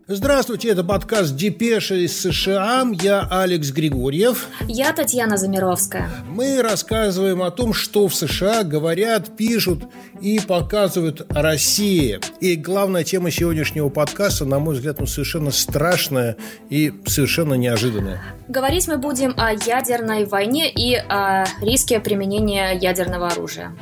Здравствуйте, это подкаст «Депеша из США». Я Алекс Григорьев. Я Татьяна Замировская. Мы рассказываем о том, что в США говорят, пишут и показывают о России. И главная тема сегодняшнего подкаста, на мой взгляд, совершенно страшная и совершенно неожиданная. Говорить мы будем о ядерной войне и о риске применения ядерного оружия.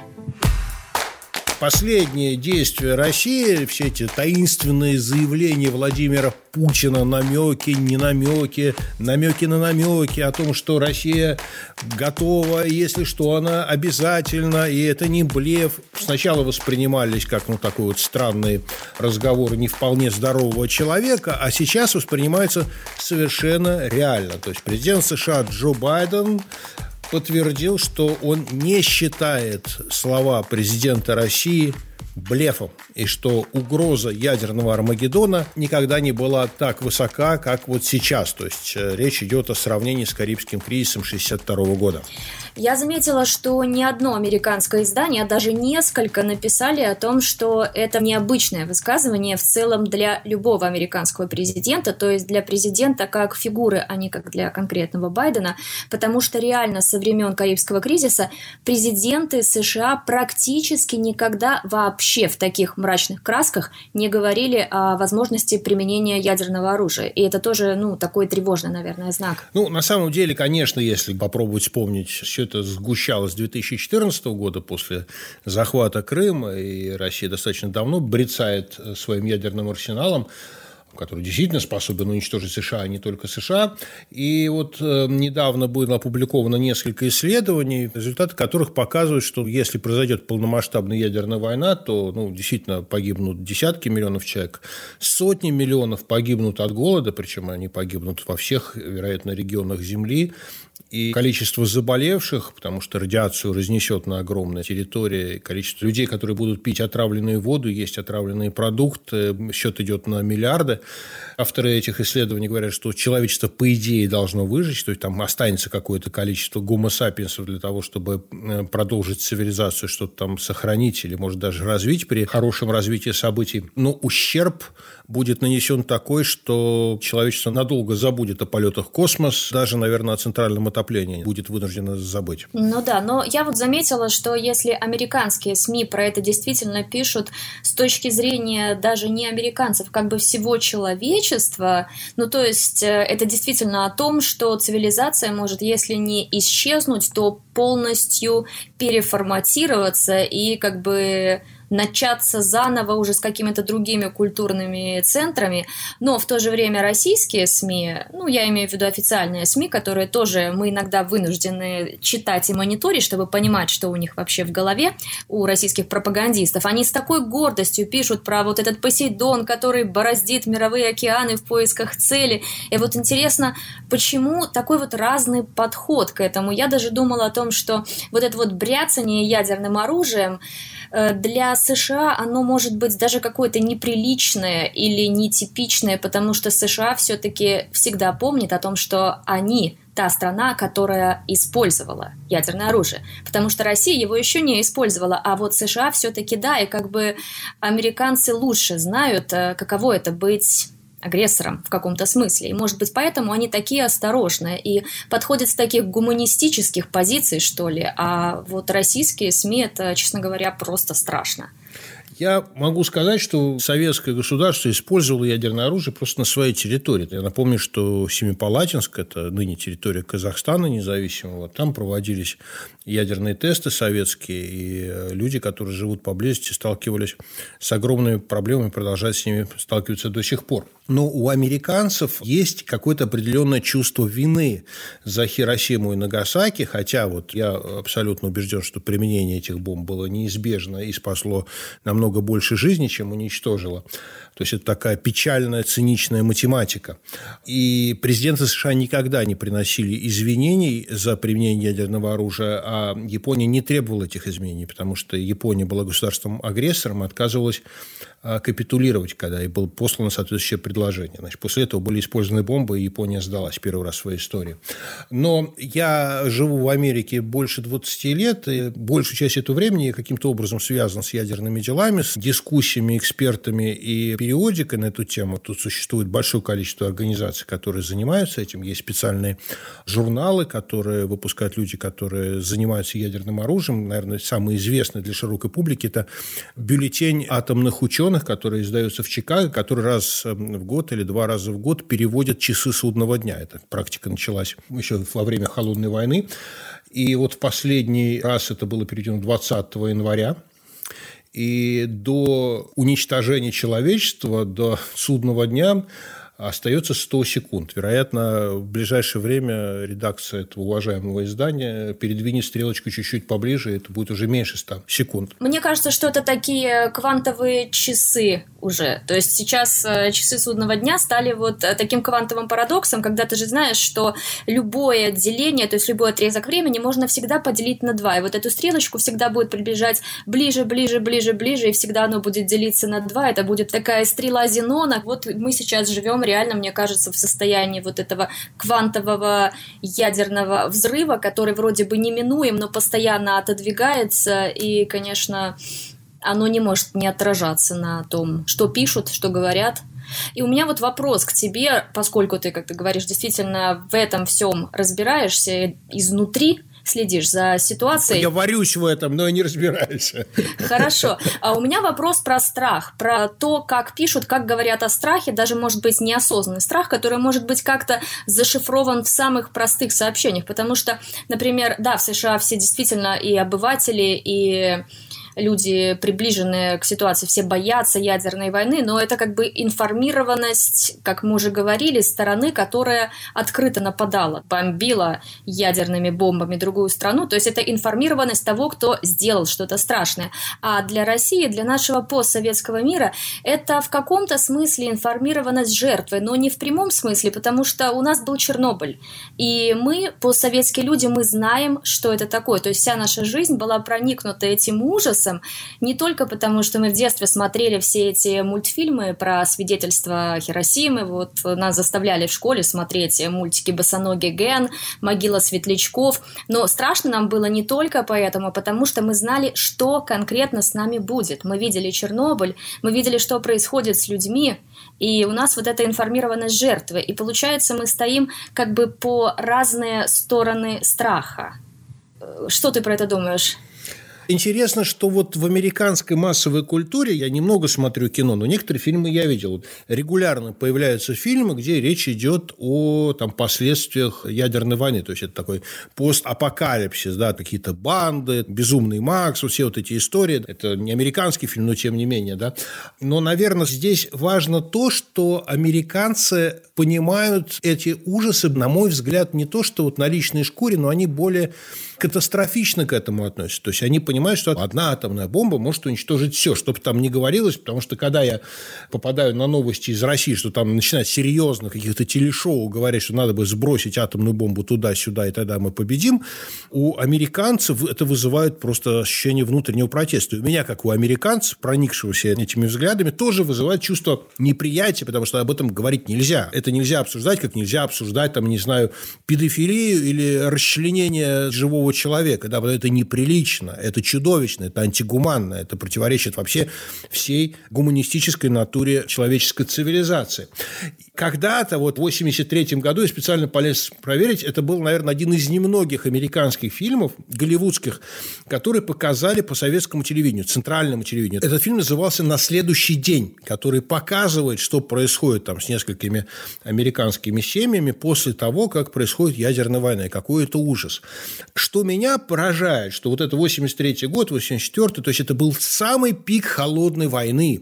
Последние действия России, все эти таинственные заявления Владимира Путина, намеки, не намеки, намеки на намеки о том, что Россия готова, если что, она обязательно, и это не блеф. Сначала воспринимались как такой вот странный разговор не вполне здорового человека, а сейчас воспринимается совершенно реально. То есть президент США Джо Байден подтвердил, что он не считает слова президента России блефом, и что угроза ядерного Армагеддона никогда не была так высока, как вот сейчас. То есть речь идет о сравнении с Карибским кризисом 1962 года. Я заметила, что ни одно американское издание, а даже несколько, написали о том, что это необычное высказывание в целом для любого американского президента, то есть для президента как фигуры, а не как для конкретного Байдена, потому что реально со времен Карибского кризиса президенты США практически никогда вообще в таких мрачных красках не говорили о возможности применения ядерного оружия. И это тоже, такой тревожный, наверное, знак. На самом деле, конечно, если попробовать вспомнить, все это сгущалось с 2014 года после захвата Крыма, и Россия достаточно давно брецает своим ядерным арсеналом, который действительно способен уничтожить США, а не только США. И вот недавно было опубликовано несколько исследований, результаты которых показывают, что если произойдет полномасштабная ядерная война, то действительно погибнут десятки миллионов человек, сотни миллионов погибнут от голода, причем они погибнут во всех, вероятно, регионах Земли. И количество заболевших, потому что радиацию разнесет на огромной территории, количество людей, которые будут пить отравленную воду, есть отравленные продукты, счет идет на миллиарды. Авторы этих исследований говорят, что человечество, по идее, должно выжить, то есть там останется какое-то количество гомо-сапиенсов для того, чтобы продолжить цивилизацию, что-то там сохранить или, может, даже развить при хорошем развитии событий. Но ущерб будет нанесен такой, что человечество надолго забудет о полетах в космос, даже, наверное, о центральном отоплении будет вынуждено забыть. Но я вот заметила, что если американские СМИ про это действительно пишут с точки зрения даже не американцев, как бы всего человечества, то есть это действительно о том, что цивилизация может, если не исчезнуть, то полностью переформатироваться и как бы начаться заново уже с какими-то другими культурными центрами, но в то же время российские СМИ, я имею в виду официальные СМИ, которые тоже мы иногда вынуждены читать и мониторить, чтобы понимать, что у них вообще в голове, у российских пропагандистов, они с такой гордостью пишут про вот этот Посейдон, который бороздит мировые океаны в поисках цели. И вот интересно, почему такой вот разный подход к этому? Я даже думала о том, что вот это вот бряцание ядерным оружием для США оно может быть даже какое-то неприличное или нетипичное, потому что США все-таки всегда помнит о том, что они та страна, которая использовала ядерное оружие, потому что Россия его еще не использовала, а вот США все-таки да, и как бы американцы лучше знают, каково это быть агрессором в каком-то смысле. И, может быть, поэтому они такие осторожные и подходят с таких гуманистических позиций, что ли. А вот российские СМИ, это, честно говоря, просто страшно. Я могу сказать, что советское государство использовало ядерное оружие просто на своей территории. Я напомню, что Семипалатинск – это ныне территория Казахстана независимого. Там проводились ядерные тесты советские, и люди, которые живут поблизости, сталкивались с огромными проблемами, продолжают с ними сталкиваться до сих пор. Но у американцев есть какое-то определенное чувство вины за Хиросиму и Нагасаки, хотя вот я абсолютно убежден, что применение этих бомб было неизбежно и спасло намного больше жизни, чем уничтожило. То есть это такая печальная, циничная математика. И президенты США никогда не приносили извинений за применение ядерного оружия, а Япония не требовала этих изменений, потому что Япония была государством-агрессором, отказывалась капитулировать, когда и было послано соответствующее предложение. Значит, после этого были использованы бомбы, и Япония сдалась первый раз в своей истории. Но я живу в Америке больше 20 лет, и большую часть этого времени я каким-то образом связан с ядерными делами, с дискуссиями, экспертами и периодикой на эту тему. Тут существует большое количество организаций, которые занимаются этим. Есть специальные журналы, которые выпускают люди, которые занимаются ядерным оружием. Наверное, самый известный для широкой публики – это бюллетень атомных ученых, который издается в Чикаго, который раз в год или 2 раза в год переводят часы судного дня. Эта практика началась еще во время Холодной войны. И вот в последний раз это было переведено 20 января. И до уничтожения человечества, до судного дня остается 100 секунд. Вероятно, в ближайшее время редакция этого уважаемого издания передвинет стрелочку чуть-чуть поближе, и это будет уже меньше 100 секунд. Мне кажется, что это такие квантовые часы уже. То есть сейчас часы судного дня стали вот таким квантовым парадоксом, когда ты же знаешь, что любое деление, то есть любой отрезок времени можно всегда поделить на 2. И вот эту стрелочку всегда будет приближать ближе, ближе, ближе, ближе, и всегда оно будет делиться на 2. Это будет такая стрела Зенона. Вот мы сейчас живем реально, мне кажется, в состоянии вот этого квантового ядерного взрыва, который вроде бы неминуем, но постоянно отодвигается, и, конечно, оно не может не отражаться на том, что пишут, что говорят. И у меня вот вопрос к тебе, поскольку ты, как ты говоришь, действительно в этом всем разбираешься изнутри, следишь за ситуацией. Я варюсь в этом, но не разбираюсь. Хорошо. А у меня вопрос про страх, про то, как пишут, как говорят о страхе, даже, может быть, неосознанный страх, который, может быть, как-то зашифрован в самых простых сообщениях. Потому что, например, да, в США все действительно и обыватели, и люди, приближенные к ситуации, все боятся ядерной войны, но это как бы информированность, как мы уже говорили, стороны, которая открыто нападала, бомбила ядерными бомбами другую страну. То есть это информированность того, кто сделал что-то страшное. А для России, для нашего постсоветского мира, это в каком-то смысле информированность жертвы, но не в прямом смысле, потому что у нас был Чернобыль. И мы, постсоветские люди, мы знаем, что это такое. То есть вся наша жизнь была проникнута этим ужасом, не только потому, что мы в детстве смотрели все эти мультфильмы про свидетельства Хиросимы, вот нас заставляли в школе смотреть мультики «Босоногий Ген», «Могила светлячков», но страшно нам было не только поэтому, потому что мы знали, что конкретно с нами будет. Мы видели Чернобыль, мы видели, что происходит с людьми, и у нас вот эта информированность жертвы, и получается, мы стоим как бы по разные стороны страха. Что ты про это думаешь? Интересно, что вот в американской массовой культуре, я немного смотрю кино, но некоторые фильмы я видел. Регулярно появляются фильмы, где речь идет о последствиях ядерной войны. То есть это такой постапокалипсис, да, какие-то банды, Безумный Макс, вот все вот эти истории. Это не американский фильм, но тем не менее, да. Но, наверное, здесь важно то, что американцы понимают эти ужасы, на мой взгляд, не то, что вот на личной шкуре, но они более катастрофично к этому относятся. То есть они понимают, что одна атомная бомба может уничтожить все, что бы там ни говорилось, потому что когда я попадаю на новости из России, что там начинают серьезно каких-то телешоу говорить, что надо бы сбросить атомную бомбу туда-сюда, и тогда мы победим, у американцев это вызывает просто ощущение внутреннего протеста. И у меня, как у американца, проникшегося этими взглядами, тоже вызывает чувство неприятия, потому что об этом говорить нельзя. Это нельзя обсуждать, как нельзя обсуждать, там, не знаю, педофилию или расчленение живого человека. Да, это неприлично, это чудовищно, это антигуманно, это противоречит вообще всей гуманистической натуре человеческой цивилизации. Когда-то, вот в 1983 году, я специально полез проверить, это был, наверное, один из немногих американских фильмов, голливудских, которые показали по советскому телевидению, центральному телевидению. Этот фильм назывался «На следующий день», который показывает, что происходит там с несколькими американскими семьями после того, как происходит ядерная война, и какой это ужас. Что меня поражает, что вот это 1983 год, 1984, то есть это был самый пик холодной войны.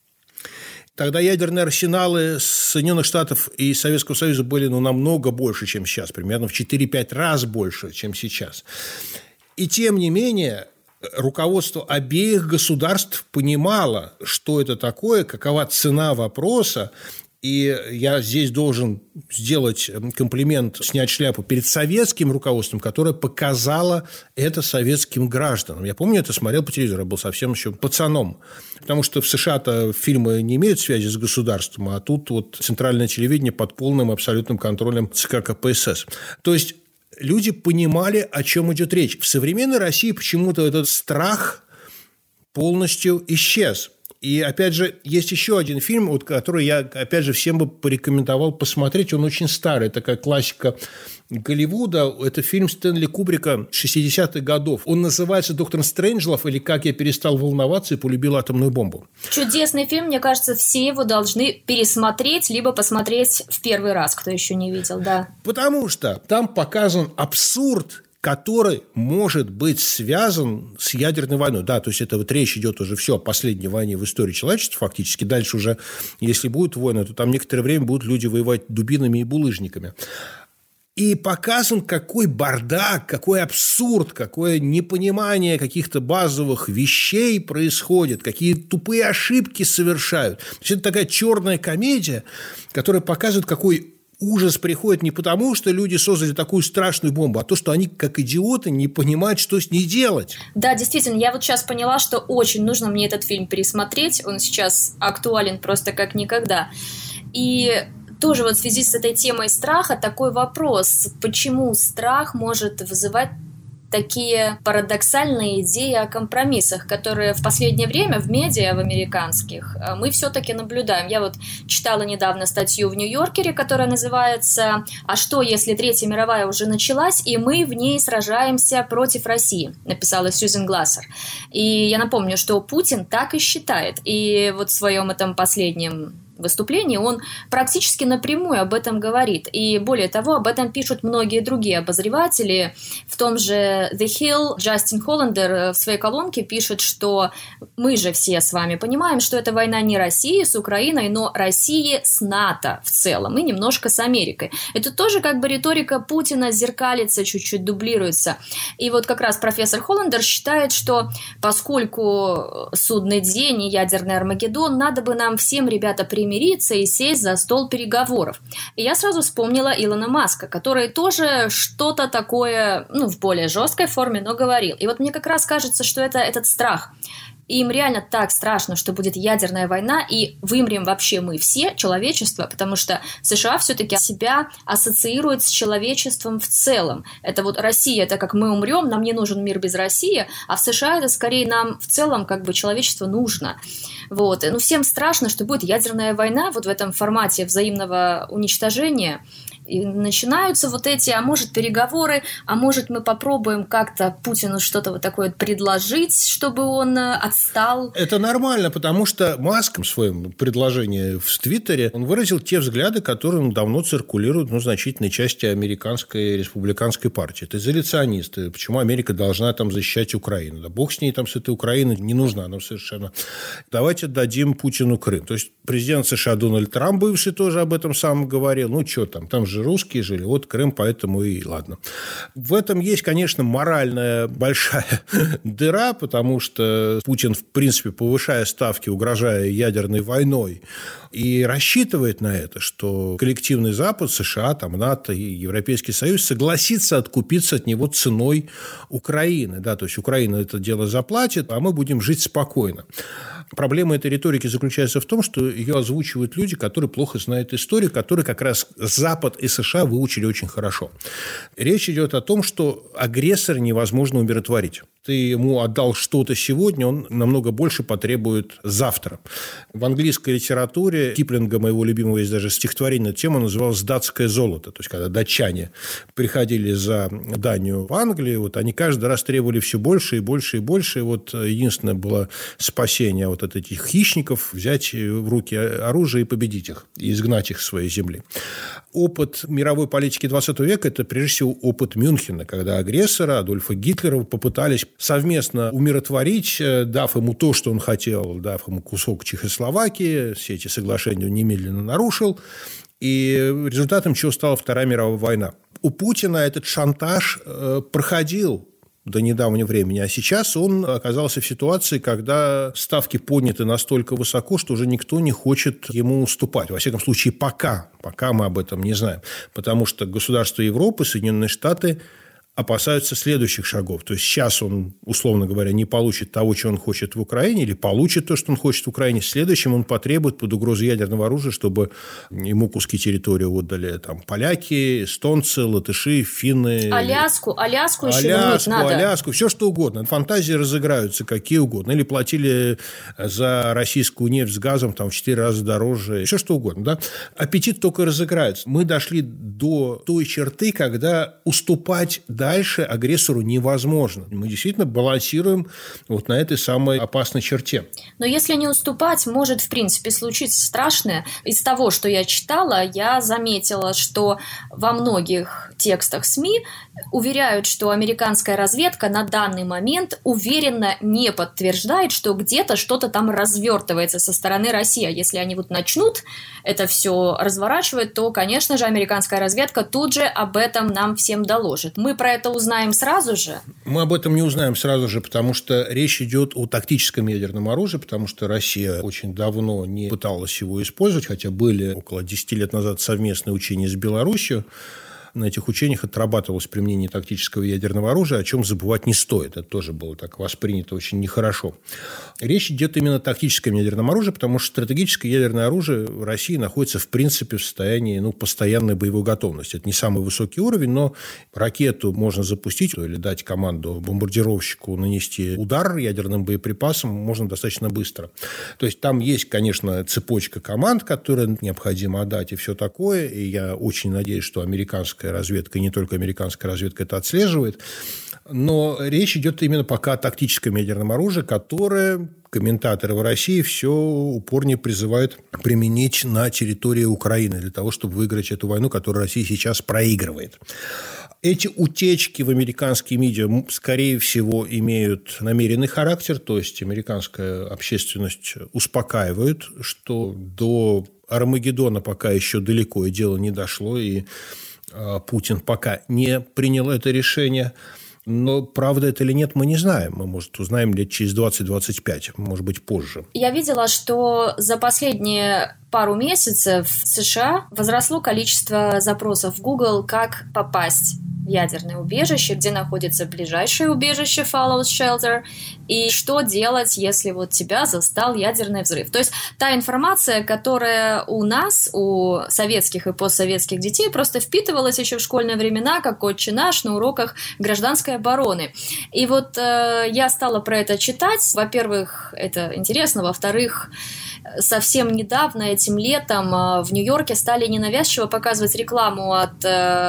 Тогда ядерные арсеналы Соединенных Штатов и Советского Союза были намного больше, чем сейчас, примерно в 4-5 раз больше, чем сейчас. И тем не менее, руководство обеих государств понимало, что это такое, какова цена вопроса, И я здесь должен сделать комплимент, снять шляпу перед советским руководством, которое показало это советским гражданам. Я помню, это смотрел по телевизору, я был совсем еще пацаном. Потому что в США-то фильмы не имеют связи с государством, а тут вот центральное телевидение под полным абсолютным контролем ЦК КПСС. То есть люди понимали, о чем идет речь. В современной России почему-то этот страх полностью исчез. И, опять же, есть еще один фильм, вот, который я, опять же, всем бы порекомендовал посмотреть. Он очень старый, такая классика Голливуда. Это фильм Стэнли Кубрика 60-х годов. Он называется «Доктор Стрэнджлов» или «Как я перестал волноваться и полюбил атомную бомбу». Чудесный фильм. Мне кажется, все его должны пересмотреть, либо посмотреть в первый раз, кто еще не видел, да. Потому что там показан абсурд, который может быть связан с ядерной войной. Да, то есть это вот речь идет уже все о последней войне в истории человечества фактически. Дальше уже, если будет война, то там некоторое время будут люди воевать дубинами и булыжниками. И показан, какой бардак, какой абсурд, какое непонимание каких-то базовых вещей происходит, какие тупые ошибки совершают. То есть это такая черная комедия, которая показывает, какой ужас приходит не потому, что люди создали такую страшную бомбу, а то, что они, как идиоты, не понимают, что с ней делать. Да, действительно, я вот сейчас поняла, что очень нужно мне этот фильм пересмотреть. Он сейчас актуален просто как никогда. И тоже вот в связи с этой темой страха такой вопрос. Почему страх может вызывать такие парадоксальные идеи о компромиссах, которые в последнее время в медиа, в американских, мы все-таки наблюдаем. Я вот читала недавно статью в Нью-Йоркере, которая называется «А что, если Третья мировая уже началась, и мы в ней сражаемся против России?» написала Сьюзен Глассер. И я напомню, что Путин так и считает. И вот в своем этом последнем выступлении он практически напрямую об этом говорит. И более того, об этом пишут многие другие обозреватели. В том же The Hill Джастин Холландер в своей колонке пишет, что мы же все с вами понимаем, что это война не России с Украиной, но России с НАТО в целом и немножко с Америкой. Это тоже как бы риторика Путина зеркалится, чуть-чуть дублируется. И вот как раз профессор Холландер считает, что поскольку судный день и ядерный Армагеддон, надо бы нам всем, ребята, примириться и сесть за стол переговоров. И я сразу вспомнила Илона Маска, который тоже что-то такое, в более жесткой форме, но говорил. И вот мне как раз кажется, что это этот страх. И им реально так страшно, что будет ядерная война, и вымрем вообще мы все, человечество, потому что США все-таки себя ассоциирует с человечеством в целом. Это вот Россия, это как мы умрем, нам не нужен мир без России, а в США это скорее нам в целом как бы человечество нужно. Вот. Всем страшно, что будет ядерная война вот в этом формате взаимного уничтожения. И начинаются вот эти, а может, переговоры, а может, мы попробуем как-то Путину что-то вот такое предложить, чтобы он отстал. Это нормально, потому что Маск в своем предложении в Твиттере, он выразил те взгляды, которые давно циркулируют в значительной части американской республиканской партии. Это изоляционисты. Почему Америка должна там защищать Украину? Да бог с ней, там с этой Украиной не нужна нам совершенно. Давайте дадим Путину Крым. То есть президент США Дональд Трамп, бывший, тоже об этом сам говорил. Что там же русские жили, вот Крым, поэтому и ладно. В этом есть, конечно, моральная большая дыра, потому что Путин, в принципе, повышая ставки, угрожая ядерной войной, и рассчитывает на это, что коллективный Запад, США, НАТО и Европейский Союз согласится откупиться от него ценой Украины. Да, то есть Украина это дело заплатит, а мы будем жить спокойно. Проблема этой риторики заключается в том, что ее озвучивают люди, которые плохо знают историю, которые как раз Запад и США выучили очень хорошо. Речь идет о том, что агрессора невозможно умиротворить. Ты ему отдал что-то сегодня, он намного больше потребует завтра. В английской литературе Киплинга, моего любимого, есть даже стихотворение на тему, называлось «Датское золото». То есть, когда датчане приходили за Данию в Англию, вот они каждый раз требовали все больше и больше и больше. И вот единственное было спасение вот от этих хищников, взять в руки оружие и победить их, и изгнать их с своей земли. Опыт мировой политики 20 века – это, прежде всего, опыт Мюнхена, когда агрессора Адольфа Гитлера попытались совместно умиротворить, дав ему то, что он хотел, дав ему кусок Чехословакии. Все эти соглашения он немедленно нарушил. И результатом чего стала Вторая мировая война. У Путина этот шантаж проходил до недавнего времени, а сейчас он оказался в ситуации, когда ставки подняты настолько высоко, что уже никто не хочет ему уступать. Во всяком случае, пока мы об этом не знаем. Потому что государства Европы, Соединенные Штаты опасаются следующих шагов. То есть сейчас он, условно говоря, не получит того, чего он хочет в Украине, или получит то, что он хочет в Украине. Следующим он потребует под угрозой ядерного оружия, чтобы ему куски территории отдали там поляки, эстонцы, латыши, финны. Аляску еще вернуть надо. Аляску, все что угодно. Фантазии разыграются какие угодно. Или платили за российскую нефть с газом там, в 4 раза дороже. Все что угодно. Да? Аппетит только разыграется. Мы дошли до той черты, когда уступать дальше агрессору невозможно. Мы действительно балансируем вот на этой самой опасной черте. Но если не уступать, может, в принципе, случиться страшное. Из того, что я читала, я заметила, что во многих текстах СМИ уверяют, что американская разведка на данный момент уверенно не подтверждает, что где-то что-то там развертывается со стороны России. А если они вот начнут это все разворачивать, то, конечно же, американская разведка тут же об этом нам всем доложит. Мы про это узнаем сразу же? Мы об этом не узнаем сразу же, потому что речь идет о тактическом ядерном оружии, потому что Россия очень давно не пыталась его использовать, хотя были около 10 лет назад совместные учения с Беларусью. На этих учениях отрабатывалось применение тактического ядерного оружия, о чем забывать не стоит. Это тоже было так воспринято очень нехорошо. Речь идет именно о тактическом ядерном оружии, потому что стратегическое ядерное оружие в России находится, в принципе, в состоянии постоянной боевой готовности. Это не самый высокий уровень, но ракету можно запустить или дать команду бомбардировщику нанести удар ядерным боеприпасом можно достаточно быстро. То есть там есть, конечно, цепочка команд, которые необходимо отдать и все такое. И я очень надеюсь, что американская разведка, и не только американская разведка, это отслеживает. Но речь идет именно пока о тактическом ядерном оружии, которое комментаторы в России все упорнее призывают применить на территории Украины для того, чтобы выиграть эту войну, которую Россия сейчас проигрывает. Эти утечки в американские медиа, скорее всего, имеют намеренный характер, то есть американская общественность успокаивает, что до Армагеддона пока еще далеко, и дело не дошло, и Путин пока не принял это решение. Но правда это или нет, мы не знаем. Мы, может, узнаем лет через 20-25, может быть, позже. Я видела, что за последние пару месяцев в США возросло количество запросов в Google, как попасть в ядерное убежище, где находится ближайшее убежище Fallout Shelter, и что делать, если вот тебя застал ядерный взрыв. То есть та информация, которая у нас, у советских и постсоветских детей, просто впитывалась еще в школьные времена, как «Отче наш» на уроках гражданской обороны. И вот я стала про это читать. Во-первых, это интересно. Во-вторых, совсем недавно, этим летом, в Нью-Йорке стали ненавязчиво показывать рекламу от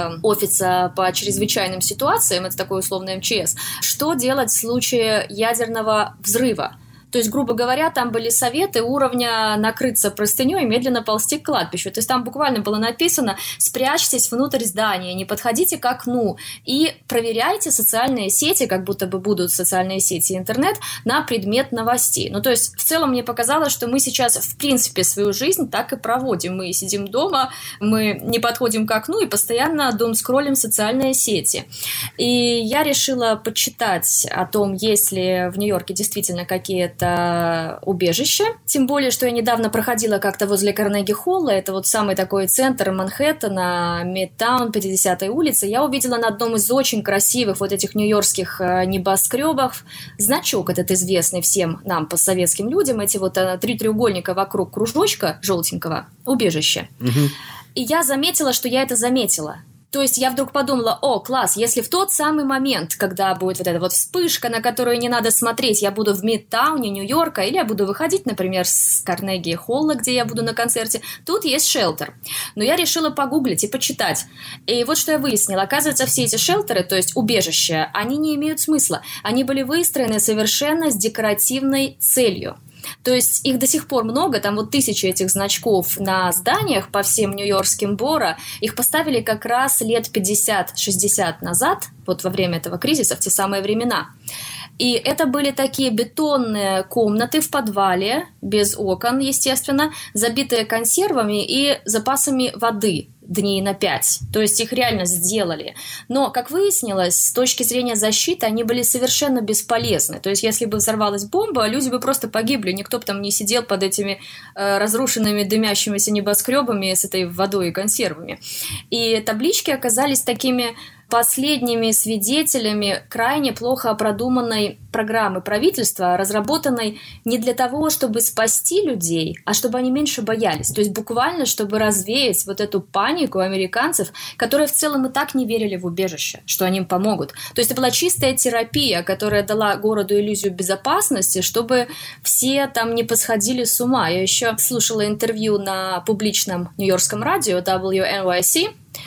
офиса по чрезвычайным ситуациям, это такой условный МЧС, что делать в случае ядерного взрыва. То есть, грубо говоря, там были советы уровня накрыться простыней и медленно ползти к кладбищу. То есть там буквально было написано: спрячьтесь внутрь здания, не подходите к окну и проверяйте социальные сети, как будто бы будут социальные сети и интернет, на предмет новостей. Ну, то есть, в целом мне показалось, что мы сейчас, в принципе, свою жизнь так и проводим. Мы сидим дома, мы не подходим к окну и постоянно думскроллим социальные сети. И я решила почитать о том, есть ли в Нью-Йорке действительно какие-то убежище. Тем более, что я недавно проходила как-то возле Карнеги-Холла, это вот самый такой центр Манхэттена, Мидтаун, 50-й улицы. Я увидела на одном из очень красивых вот этих нью-йоркских небоскребов значок этот известный всем нам, постсоветским людям, эти вот 3 треугольника вокруг кружочка желтенького, убежище. И я заметила, что я это заметила. То есть я вдруг подумала: о, класс, если в тот самый момент, когда будет вот эта вот вспышка, на которую не надо смотреть, я буду в Мидтауне, Нью-Йорка, или я буду выходить, например, с Карнеги-Холла, где я буду на концерте, тут есть шелтер. Но я решила погуглить и почитать. И вот что я выяснила. Оказывается, все эти шелтеры, то есть убежища, они не имеют смысла. Они были выстроены совершенно с декоративной целью. То есть их до сих пор много, там вот 1000 этих значков на зданиях по всем нью-йоркским Боро. Их поставили как раз лет 50-60 назад, вот во время этого кризиса, в те самые времена. И это были такие бетонные комнаты в подвале, без окон, естественно, забитые консервами и запасами воды. дней на 5. То есть их реально сделали. Но, как выяснилось, с точки зрения защиты они были совершенно бесполезны. То есть если бы взорвалась бомба, люди бы просто погибли. Никто бы там не сидел под этими разрушенными дымящимися небоскребами с этой водой и консервами. И таблички оказались такими последними свидетелями крайне плохо продуманной программы правительства, разработанной не для того, чтобы спасти людей, а чтобы они меньше боялись. То есть буквально, чтобы развеять вот эту панику американцев, которые в целом и так не верили в убежище, что они им помогут. То есть это была чистая терапия, которая дала городу иллюзию безопасности, чтобы все там не посходили с ума. Я еще слушала интервью на публичном нью-йоркском радио WNYC.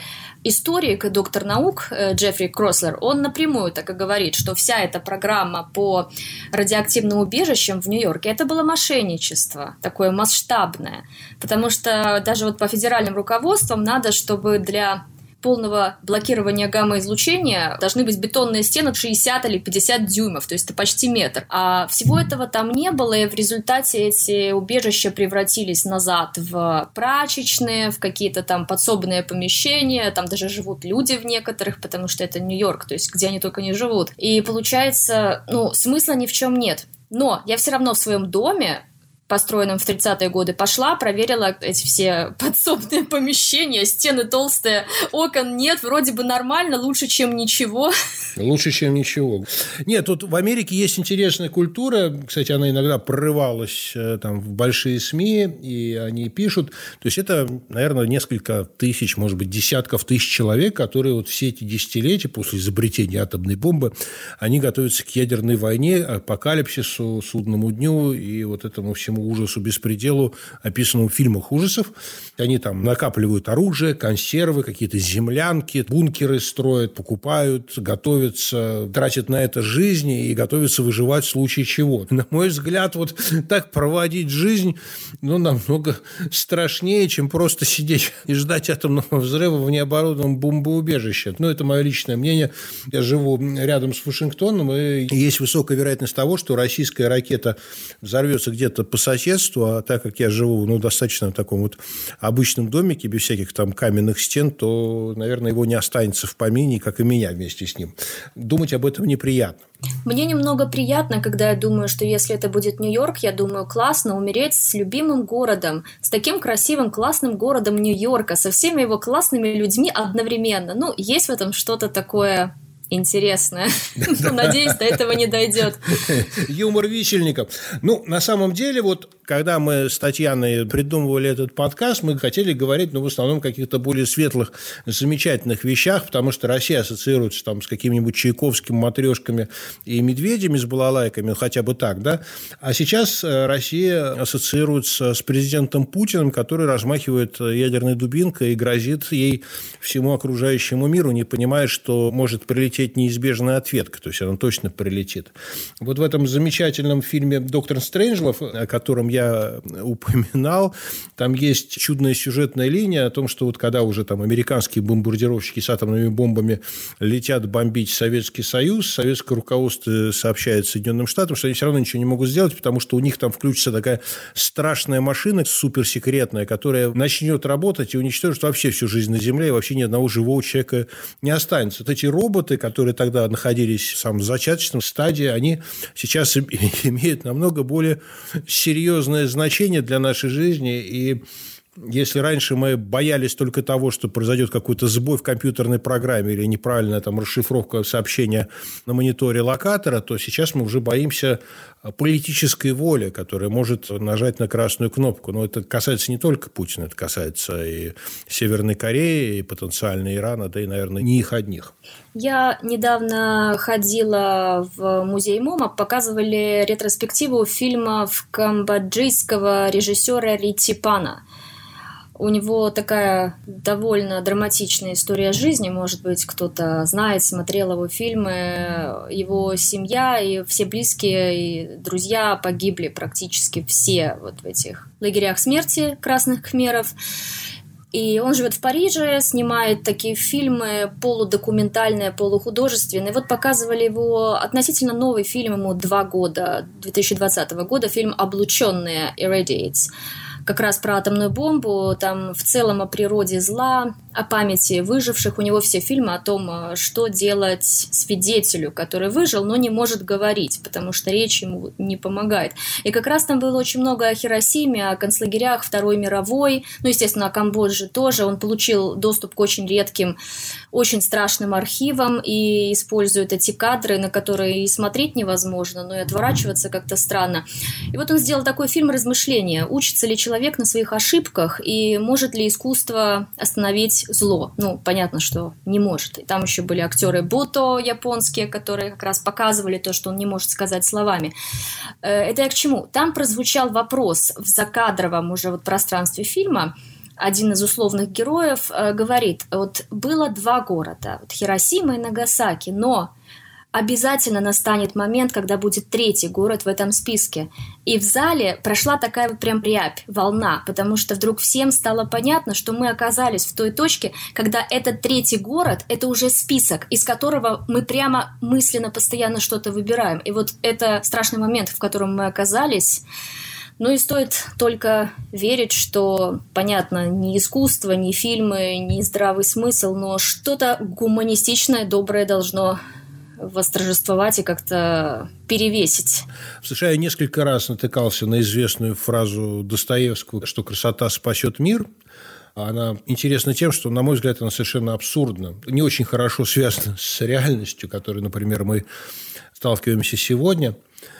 Историк, доктор наук Джеффри Крослер, он напрямую так и говорит, что вся эта программа по радиоактивным убежищам в Нью-Йорке, это было мошенничество, такое масштабное, потому что даже вот по федеральным руководствам надо, чтобы для полного блокирования гамма-излучения должны быть бетонные стены 60 или 50 дюймов, то есть это почти метр. А всего этого там не было, и в результате эти убежища превратились назад в прачечные, в какие-то там подсобные помещения, там даже живут люди в некоторых, потому что это Нью-Йорк, то есть где они только не живут. И получается, смысла ни в чем нет. Но я все равно в своем доме, построенном в 30-е годы, пошла, проверила эти все подсобные помещения, стены толстые, окон нет, вроде бы нормально, лучше, чем ничего. Лучше, чем ничего. Нет, тут в Америке есть интересная культура, кстати, она иногда прорывалась там в большие СМИ, и они пишут, то есть это, наверное, несколько тысяч, может быть, десятков тысяч человек, которые вот все эти десятилетия после изобретения атомной бомбы, они готовятся к ядерной войне, апокалипсису, судному дню и вот этому всему ужасу, беспределу, описанному в фильмах ужасов. Они там накапливают оружие, консервы, какие-то землянки, бункеры строят, покупают, готовятся, тратят на это жизни и готовятся выживать в случае чего. На мой взгляд, вот так проводить жизнь, намного страшнее, чем просто сидеть и ждать атомного взрыва в необорудованном бомбоубежище. Это мое личное мнение. Я живу рядом с Вашингтоном, и есть высокая вероятность того, что российская ракета взорвется где-то по соседству, а так как я живу достаточно в таком вот обычном домике, без всяких там каменных стен, то, наверное, его не останется в помине, как и меня вместе с ним. Думать об этом неприятно. Мне немного приятно, когда я думаю, что если это будет Нью-Йорк, я думаю, классно умереть с любимым городом, с таким красивым, классным городом Нью-Йорка, со всеми его классными людьми одновременно. Есть в этом что-то такое интересное. Надеюсь, до этого не дойдет. Юмор висельников. На самом деле, когда мы с Татьяной придумывали этот подкаст, мы хотели говорить, в основном, о каких-то более светлых, замечательных вещах, потому что Россия ассоциируется там с какими-нибудь Чайковским, Матрешками и медведями, с балалайками, хотя бы так, да? А сейчас Россия ассоциируется с президентом Путиным, который размахивает ядерной дубинкой и грозит ей всему окружающему миру, не понимая, что может прилететь неизбежная ответка, то есть она точно прилетит. Вот в этом замечательном фильме «Доктор Стрэнджлов», о котором я упоминал, там есть чудная сюжетная линия о том, что когда уже там американские бомбардировщики с атомными бомбами летят бомбить Советский Союз, советское руководство сообщает Соединенным Штатам, что они все равно ничего не могут сделать, потому что у них там включится такая страшная машина суперсекретная, которая начнет работать и уничтожит вообще всю жизнь на Земле, и вообще ни одного живого человека не останется. Вот эти роботы, которые тогда находились в самом зачаточном стадии, они сейчас имеют намного более серьезное значение для нашей жизни. И если раньше мы боялись только того, что произойдет какой-то сбой в компьютерной программе или неправильная там расшифровка сообщения на мониторе локатора, то сейчас мы уже боимся политической воли, которая может нажать на красную кнопку. Но это касается не только Путина, это касается и Северной Кореи, и потенциально Ирана, да и, наверное, не их одних. Я недавно ходила в музей МОМА, показывали ретроспективу фильмов камбоджийского режиссера Ритипана. У него такая довольно драматичная история жизни, может быть, кто-то знает, смотрел его фильмы. Его семья и все близкие и друзья погибли практически все в этих лагерях смерти красных кхмеров. И он живет в Париже, снимает такие фильмы полудокументальные, полухудожественные. Показывали его относительно новый фильм, ему 2 года, 2020 года, фильм «Облученные» Irradiates. Как раз про атомную бомбу, там в целом о природе зла, о памяти выживших. У него все фильмы о том, что делать свидетелю, который выжил, но не может говорить, потому что речь ему не помогает. И как раз там было очень много о Хиросиме, о концлагерях Второй мировой, ну, естественно, о Камбодже тоже. Он получил доступ к очень редким, очень страшным архивам и использует эти кадры, на которые и смотреть невозможно, но и отворачиваться как-то странно. И вот он сделал такой фильм «Размышления». Учится ли человек на своих ошибках и может ли искусство остановить зло? Ну, понятно, что не может. И там еще были актеры Буто японские, которые как раз показывали то, что он не может сказать словами. Это я к чему? Там прозвучал вопрос в закадровом уже вот пространстве фильма. Один из условных героев говорит, вот было 2 города, вот Хиросима и Нагасаки, но обязательно настанет момент, когда будет 3-й город в этом списке. И в зале прошла такая вот прям рябь, волна, потому что вдруг всем стало понятно, что мы оказались в той точке, когда этот 3-й город – это уже список, из которого мы прямо мысленно постоянно что-то выбираем. И вот это страшный момент, в котором мы оказались. Ну и стоит только верить, что, понятно, ни искусство, ни фильмы, ни здравый смысл, но что-то гуманистичное, доброе должно восторжествовать и как-то перевесить. В США я несколько раз натыкался на известную фразу Достоевского, что красота спасет мир. Она интересна тем, что, на мой взгляд, она совершенно абсурдна. Не очень хорошо связана с реальностью, которой, например, мы сталкиваемся сегодня.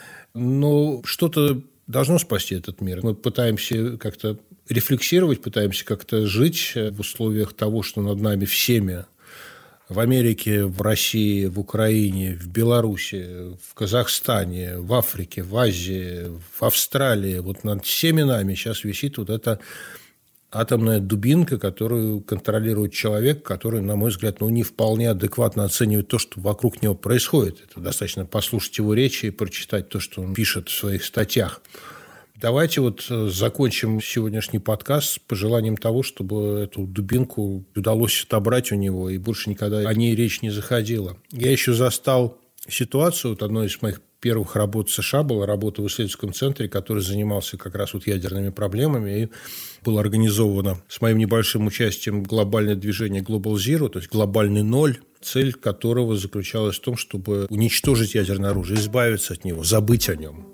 Но что-то должно спасти этот мир. Мы пытаемся как-то рефлексировать, пытаемся как-то жить в условиях того, что над нами всеми в Америке, в России, в Украине, в Беларуси, в Казахстане, в Африке, в Азии, в Австралии. Вот над всеми нами сейчас висит вот эта атомная дубинка, которую контролирует человек, который, на мой взгляд, не вполне адекватно оценивает то, что вокруг него происходит. Это достаточно послушать его речи и прочитать то, что он пишет в своих статьях. Давайте вот закончим сегодняшний подкаст с пожеланием того, чтобы эту дубинку удалось отобрать у него, и больше никогда о ней речь не заходила. Я еще застал ситуацию, вот одной из моих первых работ в США была работа в исследовательском центре, который занимался как раз вот ядерными проблемами, и было организовано с моим небольшим участием глобальное движение Global Zero, то есть глобальный ноль, цель которого заключалась в том, чтобы уничтожить ядерное оружие, избавиться от него, забыть о нем.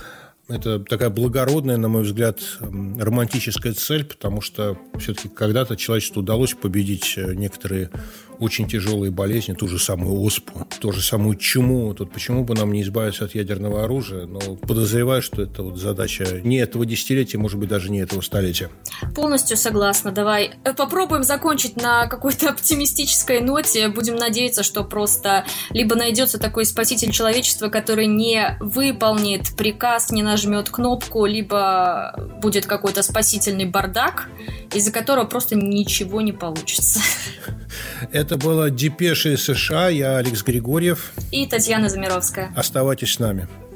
Это такая благородная, на мой взгляд, романтическая цель, потому что все-таки когда-то человечеству удалось победить некоторые очень тяжелые болезни, ту же самую оспу, ту же самую чуму. Тут почему бы нам не избавиться от ядерного оружия? Но подозреваю, что это вот задача не этого десятилетия, может быть, даже не этого столетия. Полностью согласна. Давай попробуем закончить на какой-то оптимистической ноте. Будем надеяться, что просто либо найдется такой спаситель человечества, который не выполнит приказ, не нажмет кнопку, либо будет какой-то спасительный бардак, из-за которого просто ничего не получится. Это было «Депеша из США». Я Алекс Григорьев. И Татьяна Замировская. Оставайтесь с нами.